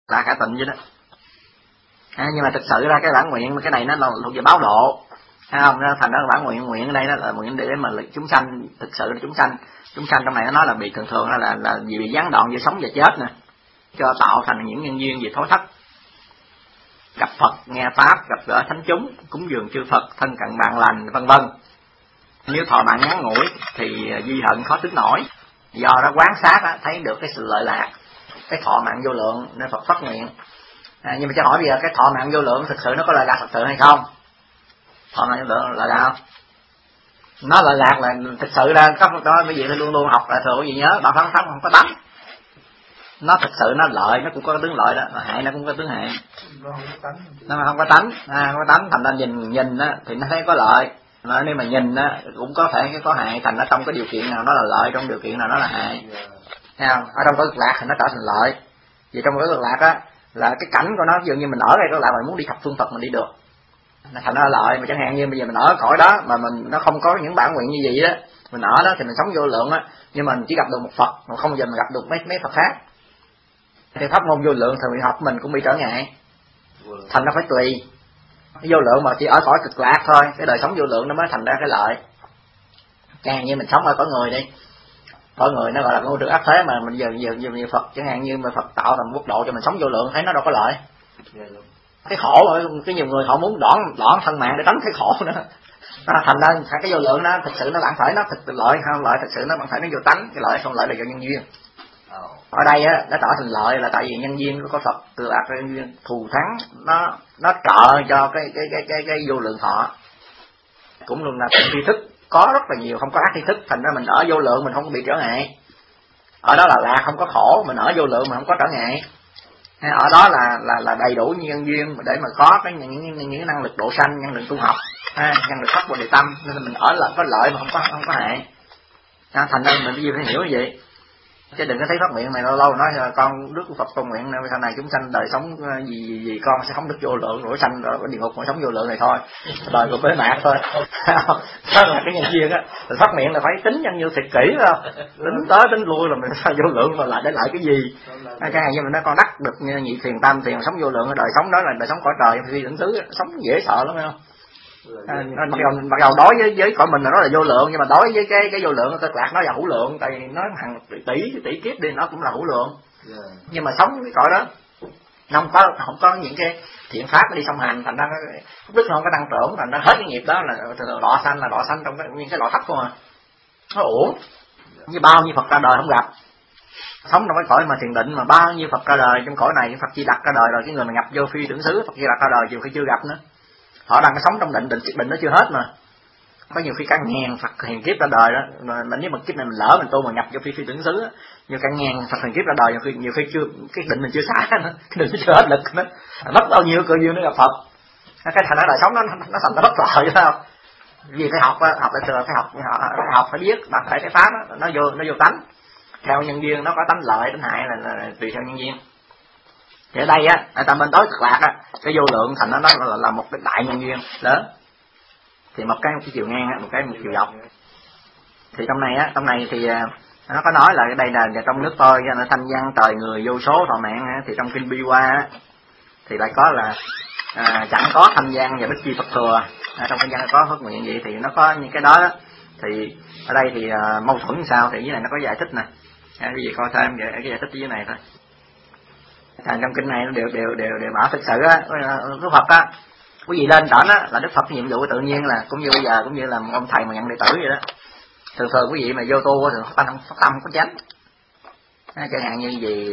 là cả tịnh vậy đó. Nhưng mà thực sự ra cái bản nguyện cái này nó là thuộc về báo độ, thấy không? Thành ra bản nguyện ở đây đó là nguyện để mà chúng sanh, thực sự là chúng sanh trong này nó nói là bị thường là bị gián đoạn giữa sống và chết nè, cho tạo thành những nhân duyên về thối thất, gặp Phật, nghe pháp, gặp gỡ thánh chúng, cúng dường chư Phật, thân cận bạn lành, vân vân. Nếu thọ mạng ngắn ngủi thì duy hận khó tính nổi. Do đó quán sát á, thấy được cái sự lợi lạc, cái thọ mạng vô lượng nên Phật phát nguyện. Nhưng mà cho hỏi bây giờ cái thọ mạng vô lượng thực sự nó có lợi lạc thật sự hay không? Thọ mạng vô lượng lợi lạc không? Nó lợi lạc là thực sự ra có cái gì phải luôn luôn học là thường, cái gì nhớ đạo pháp không có tánh. Nó thực sự nó lợi, nó cũng có tướng lợi đó, mà hại nó cũng có tướng hại. Nó mà không có tánh, không có tánh, thành ra nhìn á thì nó thấy có lợi. Mà nếu mà nhìn á cũng có thể có hại, thành ra trong cái điều kiện nào nó là lợi, trong điều kiện nào nó là hại. Thấy không? Ở trong cái cực lạc thì nó trở thành lợi. Vì trong cái cực lạc á là cái cảnh của nó, ví dụ như mình ở đây cực lạc mình muốn đi thập phương Phật mình đi được, thành ra lợi. Mà chẳng hạn như bây giờ mình ở cõi đó mà mình nó không có những bản nguyện như vậy đó, mình ở đó thì mình sống vô lượng á, nhưng mà mình chỉ gặp được một Phật, mà không bao giờ mình gặp được mấy Phật khác. Thì pháp môn vô lượng thì mình học mình cũng bị trở ngại, thành ra phải tùy. Cái vô lượng mà chỉ ở cõi cực lạc thôi, cái đời sống vô lượng nó mới thành ra cái lợi. Chẳng hạn như mình sống ở cõi người đi, cõi người nó gọi là môi trường áp thế, mà mình giờ Phật chẳng hạn như mà Phật tạo thành quốc độ cho mình sống vô lượng, thấy nó đâu có lợi. Cái khổ rồi, cái nhiều người họ muốn đoạn thân mạng để tránh cái khổ nữa. Thành ra cái vô lượng nó thực sự nó bản thể nó thực lợi không lợi, thực sự nó bản thể nó vô tánh, cái lợi không lợi là do nhân duyên. Ở đây á nó trở thành lợi là tại vì nhân duyên có Phật từ ác nhân duyên thù thắng, nó trợ cho cái vô lượng thọ. Cũng luôn là tri thức có rất là nhiều, không có ác tri thức, thành ra mình ở vô lượng mình không có bị trở ngại. Ở đó là lạc không có khổ, mình ở vô lượng mà không có trở ngại. Ở đó là đầy đủ nhân duyên để mà có những năng lực độ sanh, năng lực tu học, năng lực phát bồ đề tâm, nên mình ở là có lợi mà không có hại. Thành ra mình phải hiểu như vậy. Chứ đừng có thấy phát nguyện này lâu lâu nói là con Đức của Phật con nguyện sau này chúng sanh đời sống gì con sẽ không được vô lượng rồi sanh rồi địa ngục mà sống vô lượng này thôi, đời cũng bế mạc thôi. Đó là cái nhân duyên á. Phát nguyện là phải tính nhân duyên thiệt kỹ không? Tính tới tính lui là mình sao vô lượng mà lại để lại cái gì? Cái này như mình nói con đắc được nhị thiền tam thiền sống vô lượng, đời sống đó là đời sống cõi trời phi tưởng xứ, sống dễ sợ lắm không? Mặc dù đối với cõi mình là nó là vô lượng, nhưng mà đối với cái vô lượng cực lạc nó là hữu lượng, tại vì nó hàng tỷ kiếp đi nó cũng là hữu lượng. Nhưng mà sống cái cõi đó nó không có những cái thiện pháp nó đi song hành, thành ra đức nó không có tăng trưởng, thành ra hết cái nghiệp đó là đọa sanh trong những cái loại thấp không à. Nó uổng. Như bao nhiêu Phật ra đời không gặp, sống trong cái cõi mà thiền định mà bao nhiêu Phật ra đời trong cõi này, Phật Di Lặc ra đời rồi, cái người mà nhập vô phi tưởng xứ Phật Di Lặc ra đời nhiều khi chưa gặp nữa. Họ đang sống trong định nó chưa hết mà. Có nhiều khi cả ngàn Phật hiền kiếp ra đời đó, mà nếu mà kiếp này mình lỡ mình tu mà nhập vô phi tưởng xứ, nhiều cả ngàn Phật hiền kiếp ra đời, nhiều khi chưa cái định mình chưa xả nữa, cái định nó chưa hết lực nữa, mất bao nhiêu cơ duyên nó gặp Phật. Cái thành ra đời sống nó thành ra bất lợi, phải không? Vì phải học lại thừa, phải học phải biết bằng phải cái pháp đó, nó vô tánh. Theo nhân duyên nó có tánh lợi tánh hại là tùy theo nhân duyên. Thì ở đây á, tại bên tối cực lạc á, cái vô lượng thành nó là một cái đại nhân duyên lớn. Thì một cái chiều ngang á, một chiều dọc. Thì trong này thì nó có nói là cái đây là trong nước tôi là thanh văn trời người vô số thọ mạng á, thì trong kinh Bi Hoa á, thì lại có là chẳng có thanh văn và bích chi Phật thừa. Trong thanh văn có phát nguyện vậy thì nó có những cái đó. Thì ở đây thì mâu thuẫn sao thì dưới này nó có giải thích nè. Cái gì coi thêm cái giải thích dưới này thôi. Trong kinh này nó đều bảo thực sự á, Đức Phật á, quý vị lên trển á là Đức Phật nhiệm vụ tự nhiên là cũng như bây giờ cũng như là ông thầy mà nhận đệ tử vậy đó. Thường quý vị mà vô tu thì phát tâm có chánh. Chẳng hạn như gì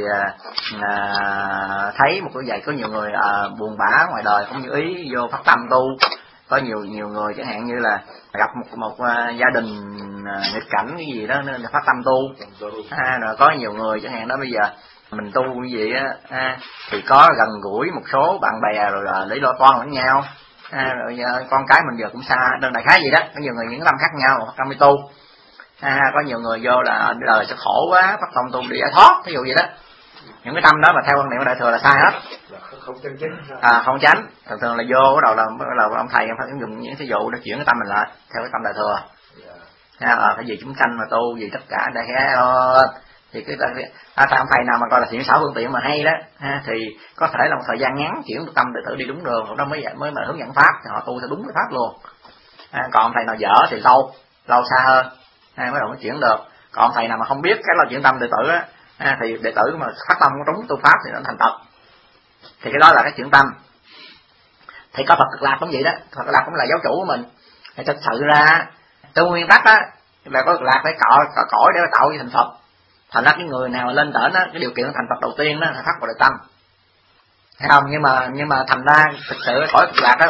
thấy một cái vậy có nhiều người buồn bã ngoài đời không như ý vô phát tâm tu, có nhiều người chẳng hạn như là gặp một gia đình nghịch cảnh cái gì đó nên là phát tâm tu. Rồi có nhiều người chẳng hạn đó bây giờ mình tu cái gì á thì có gần gũi một số bạn bè rồi để lo toan lẫn nhau, rồi con cái mình giờ cũng xa đơn đại khái gì đó, có nhiều người những tâm khác nhau trong đi tu. Có nhiều người vô là đời sẽ khổ quá phát tâm tu để giải thoát, ví dụ vậy đó. Những cái tâm đó mà theo quan niệm của đại thừa là sai hết, không chánh. Thường là vô bắt đầu là ông thầy phải dùng những cái dụ để chuyển cái tâm mình lại theo cái tâm đại thừa. Cái gì chúng sanh mà tu gì tất cả đại khái Thì cái ông thầy nào mà coi là thiện xảo phương tiện mà hay đó thì có thể là một thời gian ngắn chuyển tâm đệ tử đi đúng đường, lúc đó mới mà hướng dẫn pháp thì họ tu theo đúng cái pháp luôn. Còn thầy nào dở thì lâu xa hơn mới đầu mới chuyển được. Còn thầy nào mà không biết cái là chuyển tâm đệ tử á thì đệ tử mà phát tâm trúng tu pháp thì nó thành tật, thì cái đó là cái chuyển tâm. Thì có Phật Cực Lạc cũng vậy đó, Phật Cực Lạc cũng là giáo chủ của mình. Thì thực sự ra trong nguyên tắc á là có Cực Lạc phải cõi để tạo thành Phật. Thành ra cái người nào mà lên đỉnh á, cái điều kiện thành Phật đầu tiên đó là phát Bồ Đề tâm, thấy không? Nhưng mà thành ra thực sự cõi Cực Lạc đó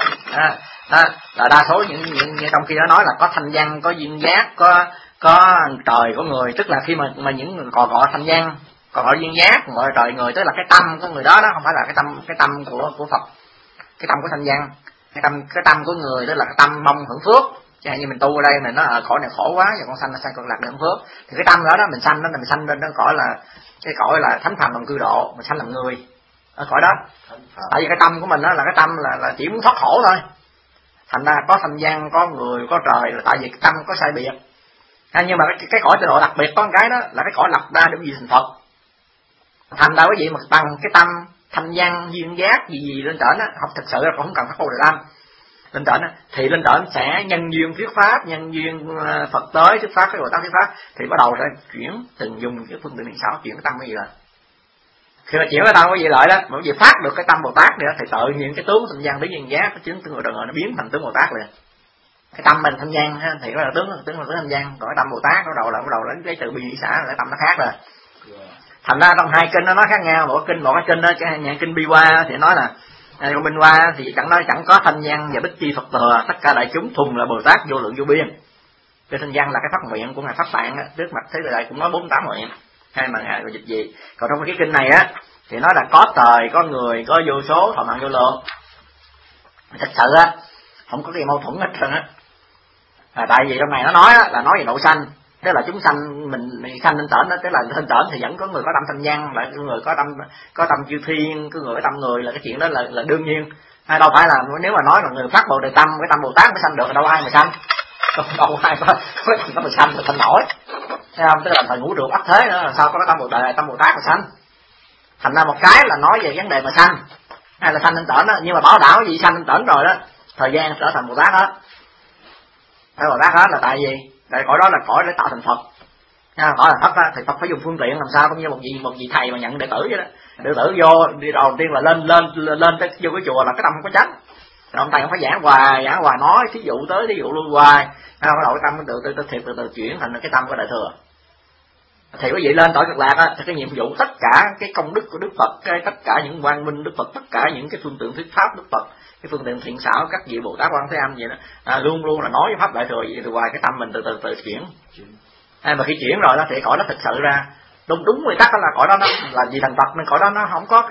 là đa số những trong khi đó nói là có thanh văn, có duyên giác, có trời, có người, tức là khi mà những người còn gọi thanh văn, còn gọi duyên giác, còn gọi trời người, tức là cái tâm của người đó không phải là cái tâm của Phật, cái tâm của thanh văn, cái tâm của người tức là cái tâm mong hưởng phước. Chẳng như mình tu ở đây mình nói cõi này khổ quá, giờ con sanh sang Cực Lạc để hưởng phước, thì cái tâm đó mình sanh đó là mình sanh lên đó cõi là cái cõi là thánh phàm đồng cư độ, mình sanh làm người ở cõi đó. Tại vì cái tâm của mình đó là cái tâm là chỉ muốn thoát khổ thôi. Thành ra có thanh văn, có người, có trời là tại vì cái tâm có sai biệt. Nhưng mà cái cõi tịnh độ đặc biệt có một cái đó là cái cõi lập ra để gì thành Phật. Thành ra cái gì mà bằng cái tâm thanh văn duyên giác gì lên trển á, học thực sự là không cần phát Bồ Đề tâm. Lên trển á thì lên trển sẽ nhân duyên thuyết pháp, nhân duyên Phật tới thuyết pháp, cái Bồ Tát thuyết pháp, thì bắt đầu sẽ chuyển từng dùng cái phương tiện điện xảo chuyển cái tâm cái gì lại. Khi mà chuyển cái tâm cái gì lại đó, mà cái gì phát được cái tâm Bồ Tát nữa thì tự nhiên cái tướng thanh văn đến duyên giác, cái chứng tương người đời nó biến thành tướng Bồ Tát liền. Cái tâm mình thanh văn thì nó là tướng thanh văn, còn cái tâm Bồ Tát bắt đầu lấy từ bi hỷ xã là tâm nó khác rồi. Thành ra trong hai kinh nó nói khác nhau. Một cái kinh đó cái kinh Bi Hoa thì nói là Bi Hoa thì chẳng có thanh văn và bích chi Phật thừa, tất cả đại chúng thùng là Bồ Tát vô lượng vô biên. Cái thanh văn là cái pháp nguyện của ngài Pháp Tạng á, trước mặt thế đại cũng nói 48 nguyện hay mà ngài dịch gì. Còn trong cái kinh này á thì nói là có trời, có người, có vô số, thọ mạng vô lượng. Thật sự á không có cái mâu thuẫn hết trơn á. Tại vì trong này nó nói á, là nói về độ sanh, tức là chúng sanh mình sanh lên trển đó, tức là lên trển thì vẫn có người có tâm thanh văn, lại có người có tâm chư thiên, có người có tâm người, là cái chuyện đó là đương nhiên. Đâu phải là nếu mà nói là người phát Bồ Đề tâm, cái tâm Bồ Tát mới sanh được, đâu ai mà sanh, đâu ai có tâm mà sanh nổi, thấy không? Tức là thời ngũ trụ ắt thế nữa, sao có cái tâm Bồ Tát mà sanh. Thành ra một cái là nói về vấn đề mà sanh, hay là sanh lên trển đó, nhưng mà bảo đảm cái gì sanh lên trển rồi đó, thời gian trở thành Bồ Tát hết. Cái Bồ Tát đó là tại gì? Tại cõi đó là cõi để tạo thành Phật. Cõi là Phật đó, thì Phật phải dùng phương tiện làm sao cũng như một vị thầy mà nhận đệ tử vậy đó. Đệ tử vô đi đầu tiên là lên tới vô cái chùa là cái tâm không có tránh. Ông thầy không phải giảng hoài nói thí dụ tới thí dụ luôn hoài. Bắt đầu cái tâm từ từ chuyển thành cái tâm của đại thừa. Thì quý vị lên cõi Cực Lạc á, thì cái nhiệm vụ tất cả cái công đức của Đức Phật, tất cả những quang minh Đức Phật, tất cả những cái phương tiện thuyết pháp Đức Phật, cái phương tiện thiện xảo các vị Bồ Tát Quan Thế Âm vậy đó, luôn luôn là nói với pháp đại thừa vậy, từ hoài cái tâm mình từ chuyển. Mà khi chuyển rồi đó thì cõi đó thực sự ra đúng nguyên tắc đó là cõi đó nó là gì thành Phật, nên cõi đó nó không có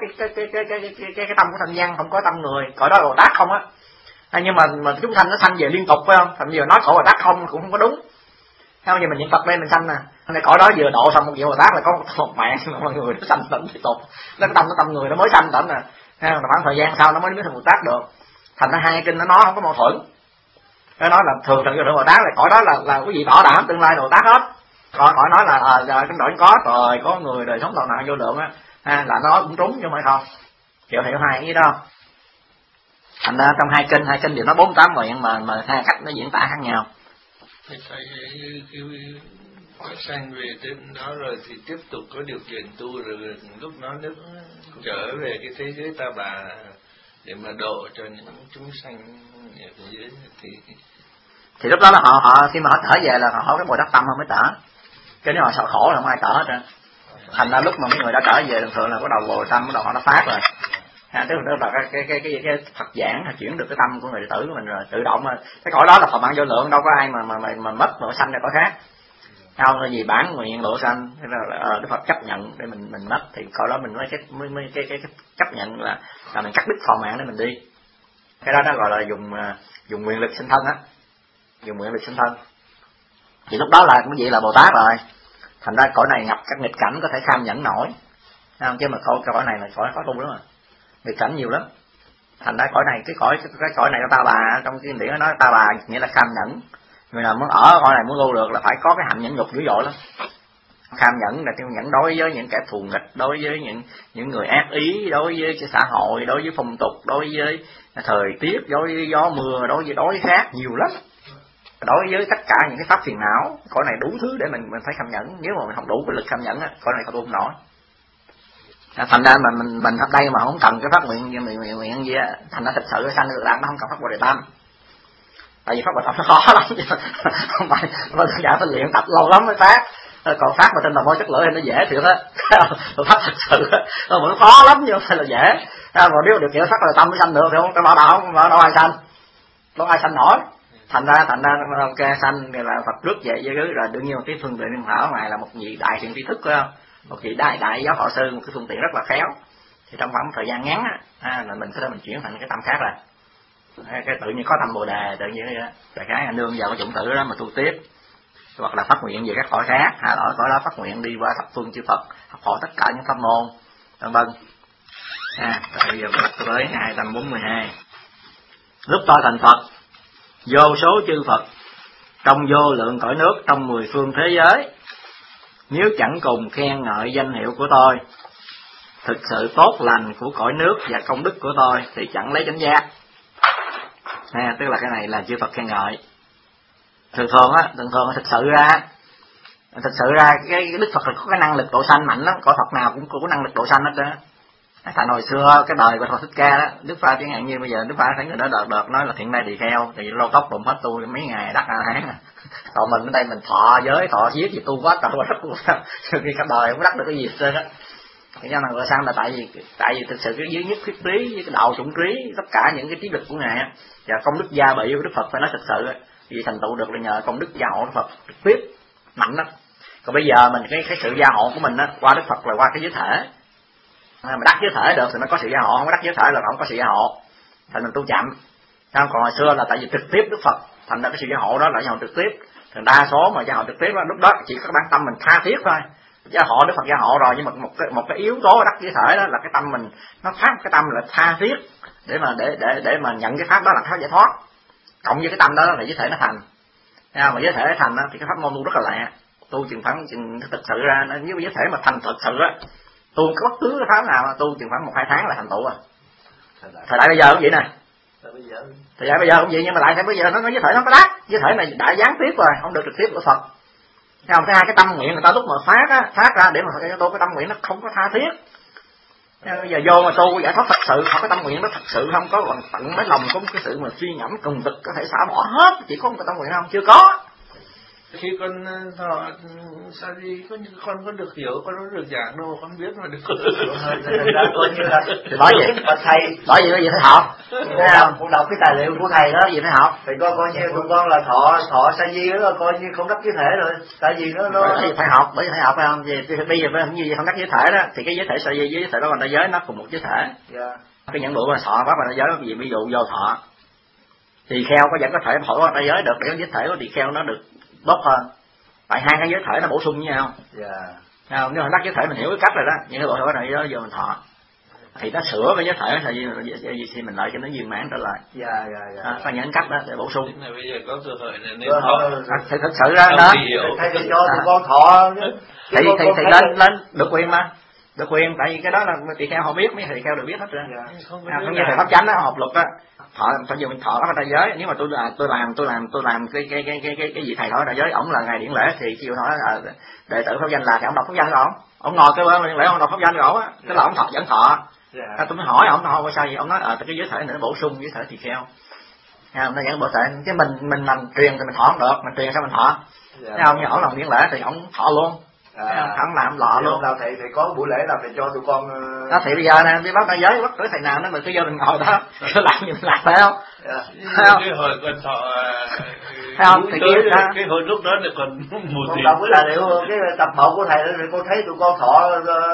cái tâm của thanh văn, không có tâm người, cõi đó là Bồ Tát không á. Nhưng mà chúng sanh nó sanh về liên tục phải không? Thành giờ nói cõi Bồ Tát không cũng không có đúng. Theo như mình niệm Phật lên mình sanh nè, nên cõi đó vừa độ xong một vị Bồ Tát là có một mạng mọi người nó sanh tỉnh tiếp tục, nó cái tâm người nó mới sanh tỉnh nè, là khoảng thời gian sau nó mới thành Bồ Tát được. Thành ra hai kinh nó nói không có mâu thuẫn. Nó nói là thường thành Bồ Tát là cõi đó là quý vị bảo đảm tương lai Bồ Tát hết. Còn cõi nói là trong đội có trời, có người đời sống toàn nạn vô lượng á, là nó cũng trúng chứ không phải không. Hiểu hai cái đó. Thành ra trong hai kinh đều nó 48 nguyện mà hai cách nó diễn tả khác nhau. Thì phải khi sang về trên đó rồi thì tiếp tục có điều kiện tu, rồi lúc đó nước trở về cái thế giới Ta Bà để mà độ cho những chúng sanh ở dưới thì lúc đó là họ khi mà họ trở về là họ có cái bồi đắp tâm không mới trở, chứ nếu họ sợ khổ là không ai trở hết trơn. Thành ra lúc mà mấy người đã trở về thường là có đầu bồi tâm, bắt đầu họ đã phát rồi. Tức là cái Phật giảng chuyển được cái tâm của người đệ tử của mình rồi, tự động. Cái cõi đó là Phật mạng vô lượng, đâu có ai mà mất mà sanh ra cõi khác. Không là gì bản nguyện độ sanh, thế là Đức Phật chấp nhận để mình mất, thì cõi đó mình mới cái chấp nhận là mình cắt đứt thọ mạng để mình đi. Cái đó gọi là dùng nguyện lực sinh thân á, dùng nguyện lực sinh thân. Thì lúc đó là cái gì là Bồ Tát rồi. Thành ra cõi này ngập các nghịch cảnh có thể kham nhẫn nổi, không? Chứ mà cõi này là cõi khó tu lắm rồi, nghịch cảnh nhiều lắm. Thành ra cõi này cái cõi này của Ta Bà, trong kinh điển nó nói Ta Bà nghĩa là kham nhẫn. Người nào muốn ở cõi này muốn tu được là phải có cái hạnh nhẫn nhục dữ dội lắm. Kham nhẫn là nhẫn đối với những kẻ thù nghịch, đối với những người ác ý, đối với cái xã hội, đối với phong tục, đối với thời tiết, đối với gió mưa, đối với đói khát, nhiều lắm. Đối với tất cả những cái pháp phiền não, cõi này đủ thứ để mình phải kham nhẫn. Nếu mà mình không đủ cái lực kham nhẫn á, cõi này không tu không nổi. Thành ra mà mình ở đây mà không cần cái phát nguyện gì á, thành ra thực sự sanh được lạc nó không cần phát Bồ Đề Tâm. Tại vì phát Bồ Đề Tâm nó khó lắm, không phải đơn giản phải luyện tập lâu lắm mới phát. Còn phát mà trên đầu môi chất lưỡi thì nó dễ thiệt á, phát thật sự nó vẫn khó lắm nhưng không phải là dễ. Mà nếu được kiểu phát Bồ Đề Tâm mới sanh được thì không cái bảo đâu ai sanh, đâu ai sanh nổi. Thành ra ok sanh là Phật rước về với rồi đương nhiên cái phương tiện liên hảo này là một vị đại thiện tri thức, phải không? Một vị đại giáo thọ sư, một cái phương tiện rất là khéo. Thì trong khoảng một thời gian ngắn là mình có thể mình chuyển thành cái tâm khác rồi. Cái tự nhiên có tâm Bồ Đề, tự nhiên đại khái nương vào cái chủng tử đó mà tu tiếp, hoặc là phát nguyện về các cõi khác, ở cõi đó phát nguyện đi qua thập phương chư Phật, học hỏi tất cả những pháp môn, vân vân. Bây giờ tới 242. Lúc tôi thành Phật, vô số chư Phật trong vô lượng cõi nước trong 10 phương thế giới, nếu chẳng cùng khen ngợi danh hiệu của tôi, thực sự tốt lành của cõi nước và công đức của tôi, thì chẳng lấy chánh giác. Tức là cái này là chư Phật khen ngợi. Thường thường thực sự ra cái Đức Phật là có cái năng lực độ sanh mạnh lắm, cõi Phật nào cũng có năng lực độ sanh hết trơn. Thành hồi xưa cái đời của Phật Thích Ca đó, Đức Phật chẳng hạn như bây giờ Đức Phật thấy người đó đợt nói là thiện nay tỳ kheo, thì lâu tóc bụng hết tu mấy ngày đắc A-la-hán. Còn mình ở đây mình thọ giới thọ giết gì tu quá trời quá đất luôn, khi cả đời không đắc được cái gì hết trơn á. Thì ra năng lực sanh là tại vì thực sự cái giới nhất thiết trí với cái đạo chủng trí, tất cả những cái trí lực của ngài á và công đức gia bị của Đức Phật phải nói thực sự vì thành tựu được là nhờ công đức gia hộ Đức Phật trực tiếp mạnh lắm. Còn bây giờ mình cái sự gia hộ của mình á qua Đức Phật là qua cái giới thể. Mà đắc giới thể được thì mới có sự gia hộ, không có đắc giới thể là không có sự gia hộ, thành mình tu chậm. Còn hồi xưa là tại vì trực tiếp Đức Phật, thành ra cái sự gia hộ đó là gia hộ trực tiếp. Thường đa số mà gia hộ trực tiếp đó, lúc đó chỉ có bản tâm mình tha thiết thôi. Gia hộ Đức Phật gia hộ rồi, nhưng mà một cái yếu tố đắc giới thể đó là cái tâm mình nó phát cái tâm là tha thiết để mà nhận cái pháp đó là pháp giải thoát. Cộng với cái tâm đó là giới thể nó thành. Mà giới thể nó thành thì cái pháp môn tu rất là lạ. Tu chừng thực sự ra nếu giới thể mà thành thực sự á, tu bất cứ cái pháp nào mà tu chừng khoảng 1-2 tháng là thành tựu rồi. Thời đại bây giờ cũng vậy nè. Thời đại bây giờ cũng vậy, nhưng mà lại bây giờ nó giới thể nó có đắc, giới thể này đã gián tiếp rồi, không được trực tiếp của Phật. Thấy không? Thứ hai cái tâm nguyện người ta lúc mà phát ra để mà tu cái tâm nguyện nó không có tha thiết. Bây giờ vô mà tu giải thoát thật sự, không có tâm nguyện nó thật sự không có bằng tận mấy lòng có một cái sự mà suy ngẫm cùng cực có thể xả bỏ hết, chỉ có một cái tâm nguyện không, chưa có. Khi con thọ sa di con có được hiểu, con có được giảng đâu, con biết mà được. Coi như là bởi vậy bây giờ phải học. Thấy không? Con đọc cái tài liệu của thầy đó gì phải học. Thì coi như tụi con là thọ sa di đó, coi như không đắc giới thể rồi. Tại vì nó phải học, bởi vì phải học phải không? Bây giờ không như không đắc giới thể đó, thì cái giới thể sa di với giới thể đó là giới nó cùng một giới thể. Cái nhẫn bộ mà thọ pháp là giới gì ví dụ vô thọ. Tỳ kheo có vẫn có thể thọ ra giới được, để giới thể của tỳ kheo nó được tốt hơn, tại hai cái giới thể nó bổ sung với nhau. Không, nếu mà đắc giới thể mình hiểu cái cách rồi đó, những cái bộ thể này đó giờ mình thọ thì nó sửa cái giới thể thì mình lại cho nó viên mãn trở lại. Phải những cách đó để bổ sung. Bây giờ có cơ hội là nên học. Thì thật sự ra đó thầy cho tụi con thọ thì lên được quyền mà. Được quyền, tại vì cái đó là tỳ kheo họ biết, mấy thầy kheo đều biết hết rồi. Không như thầy pháp chánh đó, học luật á, thọ phải dùng thọ ở đại giới. Nếu mà tôi làm cái gì thầy thọ đại giới, ổng là ngày điển lễ thì kêu hỏi đệ tử pháp danh là thì ổng đọc pháp danh của ổng ngồi cái bữa điển lễ ổng đọc pháp danh của ổng á, tức là ổng thọ vẫn thọ. Tôi mới hỏi ổng thôi sao vậy, ổng nói cái giới thể này nó bổ sung giới thể tỳ kheo. Nó vẫn bổ thể, chứ mình làm truyền thì mình thọ không được, mình truyền sao mình thọ. Thấy không? Như ổng làm điển lễ thì ổng thọ luôn. Thằng làm lọ luôn. Nào thầy có buổi lễ nào thầy cho tụi con đó thì bây giờ nè đi bắt đại giới, bắt tới thầy nào nó mình cứ vô mình ngồi đó cứ làm như mình làm phải không? Thấy không? Cái hồi còn thọ thấy không? Thì cái hồi lúc đó là còn một con đọc cái tài liệu cái tập bộ của thầy thì con thấy tụi con thọ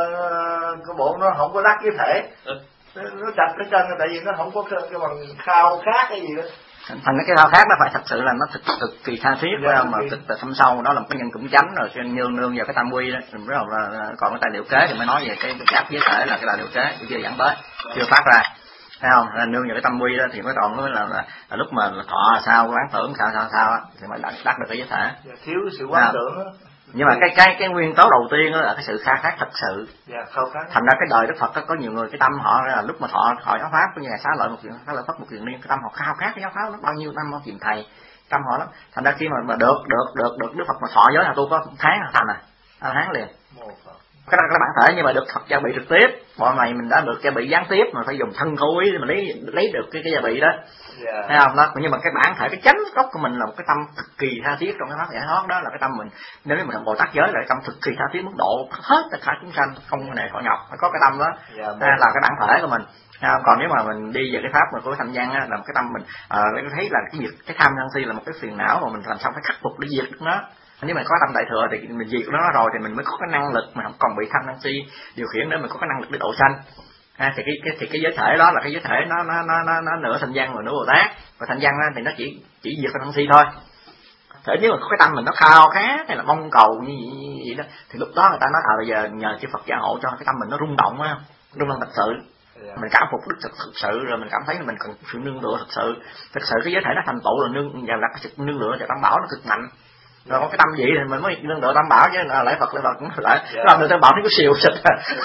cái bộ nó không có đắc với thể, nó chặt cái chân tại vì nó không có cái bằng khao khát cái gì đó. Thành cái khao khát nó phải thật sự là nó cực kỳ tha thiết mà cực thâm sâu, đó là một cái nhân cũng chánh rồi, cho nên nương vào cái tam quy đó. Rất là còn cái tài liệu kế thì mới nói về cái chấp với thể là cái tài liệu kế chưa dẫn tới, chưa phát ra, thấy không? Nương vào cái tam quy đó thì mới còn nói là lúc mà thọ sao quán tưởng sao á thì mới đắc được cái giới thể. Thiếu sự quán tưởng đó. Nhưng mà cái nguyên tố đầu tiên đó là cái sự khao khát thật sự. Khao khát. Thành ra cái đời Đức Phật có nhiều người cái tâm họ là lúc mà họ giáo pháp của nhà xá lợi một chuyện, xá lợi Phất một chuyện niên, cái tâm họ khao khát cái giáo pháp nó bao nhiêu năm họ tìm thầy, tâm họ lắm. Thành ra khi mà được Đức Phật mà thọ giới là tôi có tháng là thành tháng liền. Cái bản thể nhưng mà được Phật gia bị trực tiếp, bọn này mình đã được gia bị gián tiếp mà phải dùng thân khối để mà lấy được cái gia bị đó. Thấy không? Đó, nhưng mà cái bản thể cái chánh gốc của mình là một cái tâm cực kỳ tha thiết trong cái pháp giải thoát, đó là cái tâm mình. Nếu mình Bồ Tát giới là cái tâm cực kỳ tha thiết mức độ hết tất cả chúng sanh, không nề khỏi nhọc, phải có cái tâm đó. Là cái bản thể của mình. Còn nếu mà mình đi về cái pháp mà của thanh văn á, là một cái tâm mình thấy là cái tham sân si là một cái phiền não mà mình làm sao phải khắc phục để diệt được nó. Nếu mà có tâm đại thừa thì mình diệt nó rồi thì mình mới có cái năng lực mà không còn bị tham sân si điều khiển, để mình có cái năng lực để độ sanh. Thì cái giới thể đó là cái giới thể nó nửa thanh văn và nửa Bồ Tát. Và thanh văn thì nó chỉ diệt cái sân si thôi. Thế nếu mà có cái tâm mình nó khao khát hay là mong cầu như vậy đó, thì lúc đó người ta nói bây giờ nhờ chư Phật gia hộ cho cái tâm mình nó rung động á, rung động thật sự. Mình cảm phục đức thực sự, rồi mình cảm thấy là mình cần sự nương tựa thực sự cái giới thể nó thành tựu là là cái sự nương tựa cho tam bảo nó cực mạnh. Rồi có cái tâm gì thì mình mới nương tựa tam bảo, chứ lại Phật lại làm được tam bảo nó có xìu xịt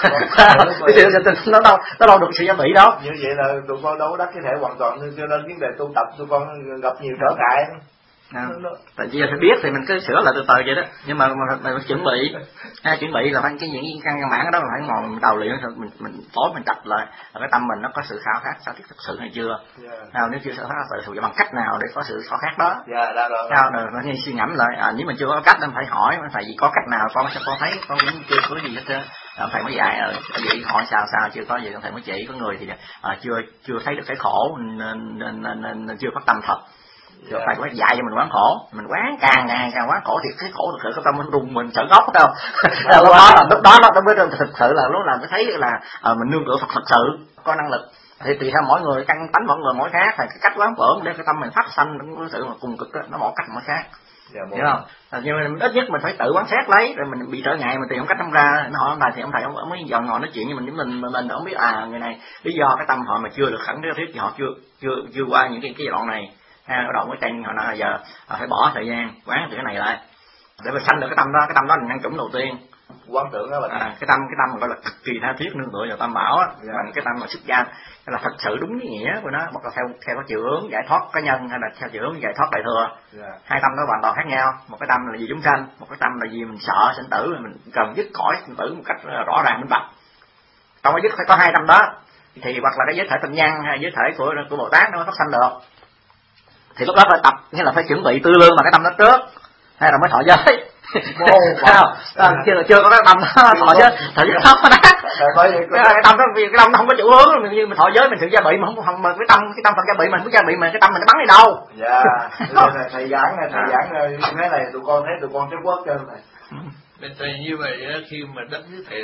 cái xìu xịt nó đâu được sự gia bị đâu. Như vậy là tụi con đâu đắc cái thể hoàn toàn, cho nên vấn đề tu tập tụi con gặp nhiều trở ngại. Tại vì phải biết thì mình cứ sửa lại từ từ vậy đó, nhưng mà mình chuẩn bị là phải cái những căn bản đó là phải ngồi đào luyện, mình tối mình tập lại là cái tâm mình nó có sự khao khát sao thiết thực sự hay chưa. Nếu chưa khao khát thực sự bằng cách nào để có sự khao khát đó. Rồi nghe suy ngẫm lại, nếu mình chưa có cách nên phải hỏi thầy gì có cách nào con thấy con cũng chưa có gì hết trơn. Thầy mới dạy vậy hỏi sao chưa có gì thầy mới chỉ. Có người thì chưa thấy được cái khổ nên chưa phát tâm thật. Rồi phải có dạy cho mình quán khổ, mình quán càng ngày càng quán khổ thì cái khổ thực sự cái tâm mình rùng mình sợ gốc phải không? Lúc đó nó mới thực sự là lúc là mới thấy là mình nương tựa Phật thật sự có năng lực. Thì tùy theo mỗi người căn tánh mỗi người mỗi khác, thì cái cách quán tưởng để cái tâm mình phát sanh cái sự mà cùng cực đó, nó một cách mỗi khác. Hiểu không? Nhưng mà ít nhất mình phải tự quán xét lấy, rồi mình bị trở ngại mình tìm một cách đâm ra. Nó hỏi ông thầy thì ông thầy ông mới dọn ngồi nói chuyện với mình không biết người này lý do cái tâm họ mà chưa được khẳng cái thiết thì họ chưa qua những cái giai đoạn này. Ở đầu mới tên họ nói là giờ phải bỏ thời gian quán từ cái này lại để mà sanh được cái tâm đó là nhân chủng đầu tiên. Quán tưởng đó là cái tâm gọi là cực kỳ tha thiết nương tựa vào tam bảo á, bằng cái tâm mà xuất gia là thật sự đúng cái nghĩa của nó, hoặc là theo cái chiều hướng giải thoát cá nhân hay là theo chiều hướng giải thoát đại thừa. Hai tâm đó hoàn toàn khác nhau. Một cái tâm là vì chúng sanh, một cái tâm là vì mình sợ sinh tử, mình cần dứt khỏi sinh tử một cách rõ ràng minh bạch. Trong cái dứt phải có hai tâm đó thì hoặc là cái giới thể tinh nhân hay giới thể của Bồ Tát nó mới phát sanh được. Thì lúc đó phải tập, nghĩa là phải chuẩn bị tư lương mà cái tâm đó trước, hay là mới thọ giới. Chưa có cái tâm đó thọ giới không có đắt. Cái tâm đó vì cái tâm nó không có chủ hướng, như mình thọ giới mình sự gia bị mà không mà cái tâm Phật gia bị mình không có gia bị mà cái tâm mình nó bắn đi đâu. Thầy giảng thế này tụi con thấy tụi con chấp quốc trơn này. Bên thầy như vậy khi mà đất với thầy